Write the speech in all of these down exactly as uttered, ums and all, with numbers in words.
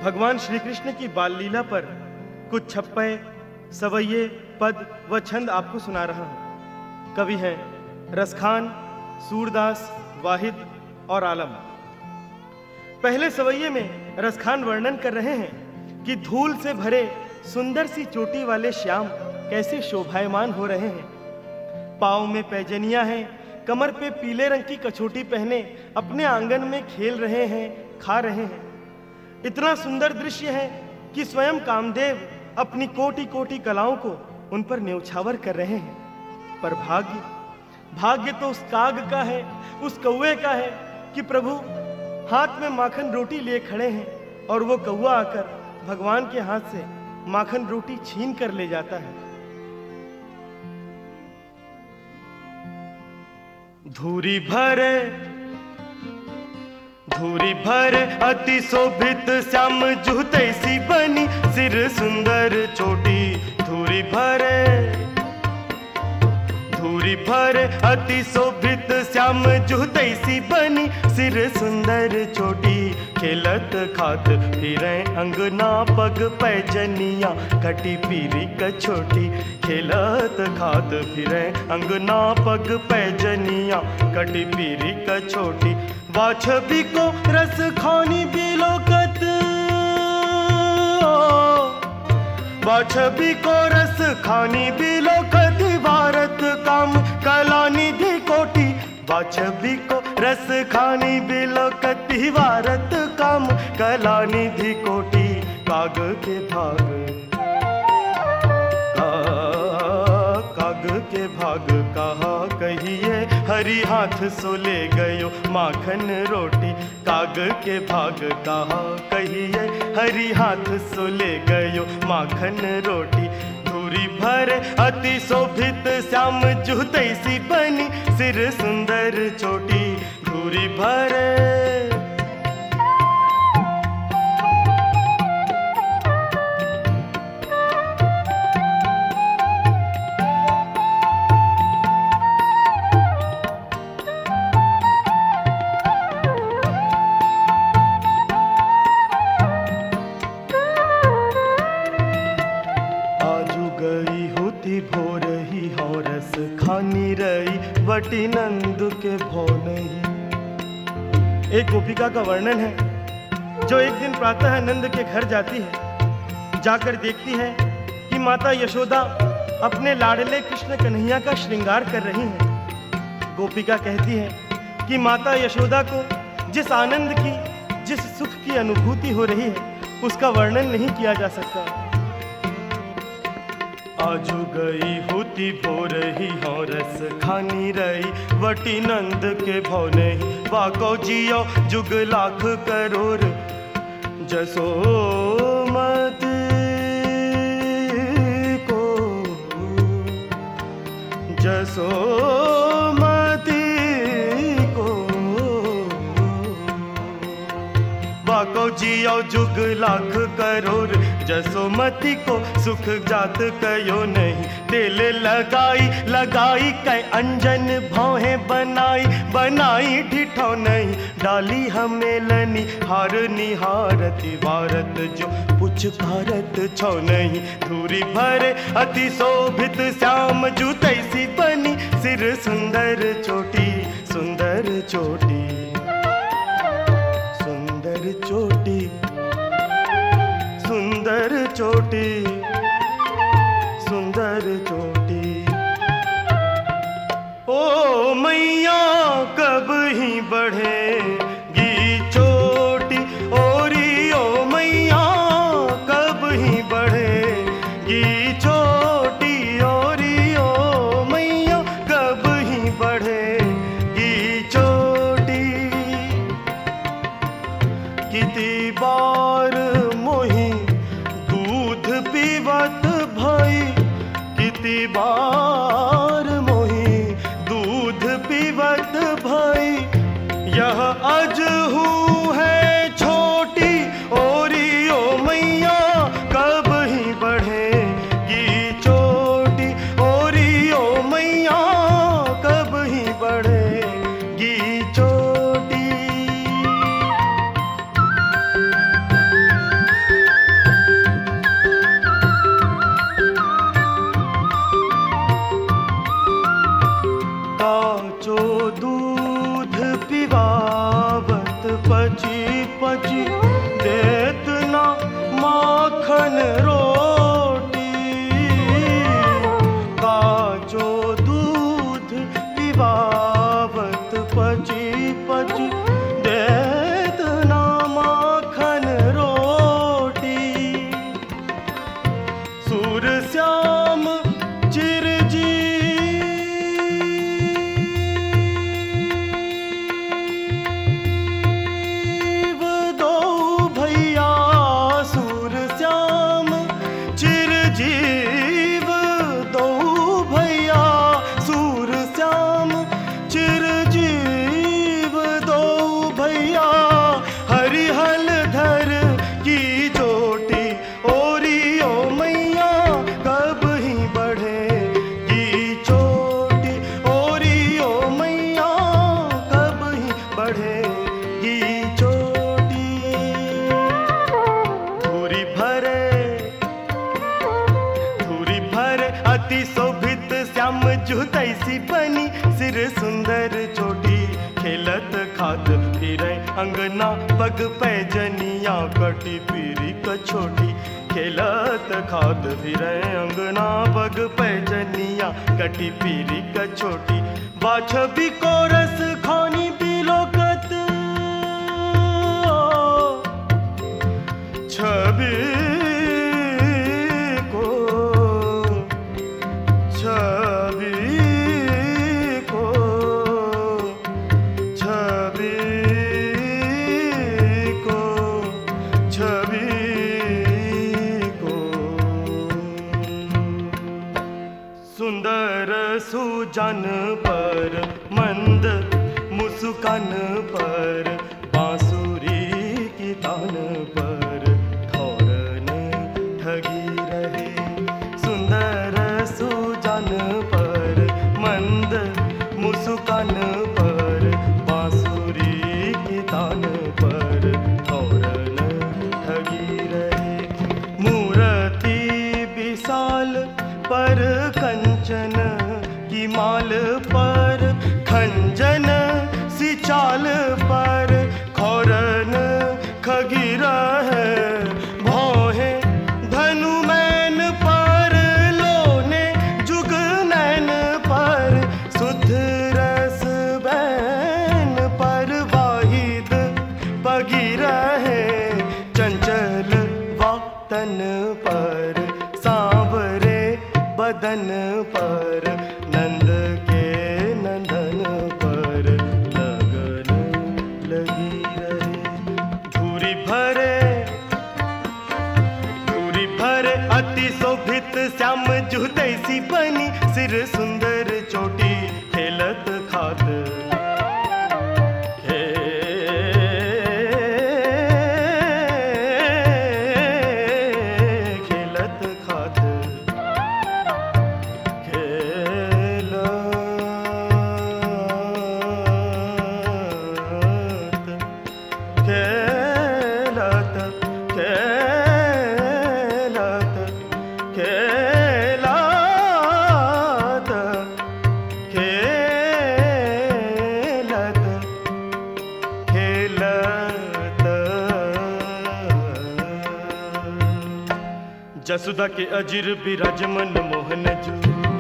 भगवान श्री कृष्ण की बाल लीला पर कुछ छप्पे, सवैये, पद व छंद आपको सुना रहा हूं। कवि हैं रसखान, सूरदास, वाहिद और आलम। पहले सवैये में रसखान वर्णन कर रहे हैं कि धूल से भरे सुंदर सी चोटी वाले श्याम कैसे शोभायमान हो रहे हैं। पाँव में पैजनियां हैं, कमर पे पीले रंग की कछोटी पहने अपने आंगन में खेल रहे हैं, खा रहे हैं। इतना सुंदर दृश्य है कि स्वयं कामदेव अपनी कोटि कोटि कलाओं को उन पर न्यौछावर कर रहे हैं। पर भाग्य भाग्य तो उस काग का है, उस कौवे का है कि प्रभु हाथ में माखन रोटी लिए खड़े हैं और वो कौवा आकर भगवान के हाथ से माखन रोटी छीन कर ले जाता है। धूरी भरे धूरी भरे अति शोभित श्याम जुहते सी बनी सिर सुंदर चोटी। धूरी भरे धूरी भरे अति शोभित श्याम जुहते सी बनी सिर सुंदर चोटी। खेलत खात फिरे अंगना पग पैजनिया कटी पीरी कछोटी। खेलत खात फिरे अंगना पग पैजनिया कटी पीरी कछोटी। वाछबी को रस खानी बिलोकत, वाछबी को रस खानी बिलोकत भारत काम कला निधि कोटि। वाछबी को रस खानी बिलोकत भारत काम कला निधि कोटि। काग के भाग काग के भाग कहा कहिए हरि हाथ सो ले गयो माखन रोटी। काग के भाग कहा कहिए हरि हाथ सो ले गयो माखन रोटी। धूरी भर अति शोभित श्याम जुहते सी बनी सिर सुंदर चोटी। धूरी भर वटी नंद के भो नहीं। एक गोपिका का वर्णन है जो एक दिन प्रातः नंद के घर जाती है। जाकर देखती है कि माता यशोदा अपने लाडले कृष्ण कन्हैया का श्रृंगार कर रही हैं। गोपिका कहती है कि माता यशोदा को जिस आनंद की, जिस सुख की अनुभूति हो रही है उसका वर्णन नहीं किया जा सकता। आजू गई होती भो रही हो रस खानी रही वटी नंद के भो नहीं। वाको जियो जुग लाख करोड़ जसोमती को जसोमती को। वाको जियो जुग लाख करोड़ जसोमती को सुख जात कयो नहीं। तेल लगाई लगाई कै अंजन भौहें बनाई बनाई ढिठो नहीं। डाली हमेलनी हार निहारती भारत जो पुचकारत छो नहीं। धूरी भरे अति शोभित श्याम जुहते सी बनी सिर सुंदर चोटी। सुंदर चोटी सुंदर चोटी सुंदर चोटी सुंदर चोटी। ओ मैया कब ही बढ़ेगी चोटी ओरी। ओ मैया कब ही बढ़ेगी चोटी ओरी। ओ मैया कब ही बढ़ेगी चोटी। कितनी बार मोही दूध पीवत भाई। कितनी बार मोही दूध पीवत भाई। यह अजहू है छोटी ओरी। ओ मैया कब ही बढ़ेगी चोटी ओरी। ओ मैया कब ही बढ़ेगी चोटी। बढ़ेगी चोटी, ओरी ओ मैया कब ही बढ़ेगी चोटी। धूरी भरे धूरी भरे अति शोभित श्याम जुतैसी बनी, सिर सुंदर चोटी खेलत खात फिरे अंगना, पग पैजनिया कटी पीरी कछोटी। खेलत खात फिरे अंगना, पग पैजनिया कटी पीरी कछोटी। बाछ भी को रस खानी बिलोकत, छवि को छवि को छवि को छवि को सुंदर सुजन पर मंद मुस्कान पर, बांसुरी की तान पर ठौरन ठगी रहे। सुंदर सुजन पर मंद मुस्कान पर, बांसुरी की तान पर ठौरन ठगी रहे। मूर्ति विशाल पर कंचन की माल पर, खंजन सी चाल पर खौरन खगी रहे। भौहे धनु मैन पर, लोने जुग नैन पर, सुध रस बैन पर वाहिद पगी रहे। चंचल वातन पर, सांवरे बदन पर, नंद के नंदन पर लगन लगी रहे। धूरी भरे धूरी भरे अति शोभित श्याम जुतैसी बनी, सिर सुंदर चोटी खेलत खात खेलत खात खेलत खेलत खेलत खेलत खेलत। जसुदा के अजिर विराजमन मोहन जू,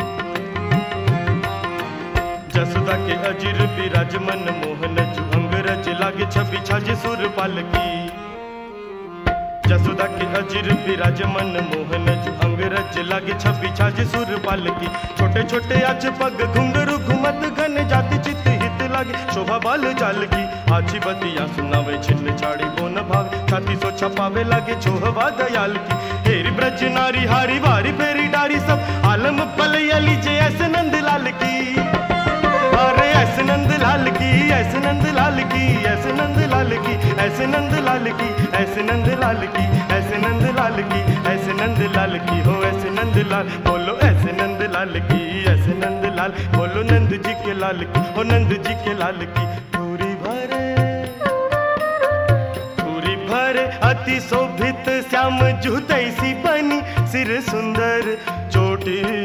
जसुदा के अजिर विराजमन मोहन जू, अंगरज लागे छवि छाजे सुर पालकी। जसुदा के अजिर विराजमन मोहन जू, अंगरज लागे छवि छाजे सुर पालकी। छोटे छोटे आच पग घुंघरू घुमत घन जाति चित हित लागे, शोभा बाल जाल की। आछी बतिया सुनावे छिन्न छाड़ी बोन भाग, छाती सो छपावे लागे छोहवा दयाल की। हेरी ब्रज नारी हारी वारी फेरी डारी, सब आलम पलयली जे ऐसे नंद लाल की। अरे ऐसे नंद लाल की, ऐसे नंद लाल की, ऐसे नंद लाल की, ऐसे नंद लाल की, ऐसे नंद लाल की, ऐसे नंद लाल की, ऐसे नंद लाल की, हो ऐसे नंद लाल बोलो, ऐसे नंद लाल की, ऐसे नंद लाल बोलो, नंद जी के लाल की, हो नंद जी के लाल की। धूरी भरे धूरी भरे अति शोभित श्याम जुतैसी बनी, सिर सुंदर चोटी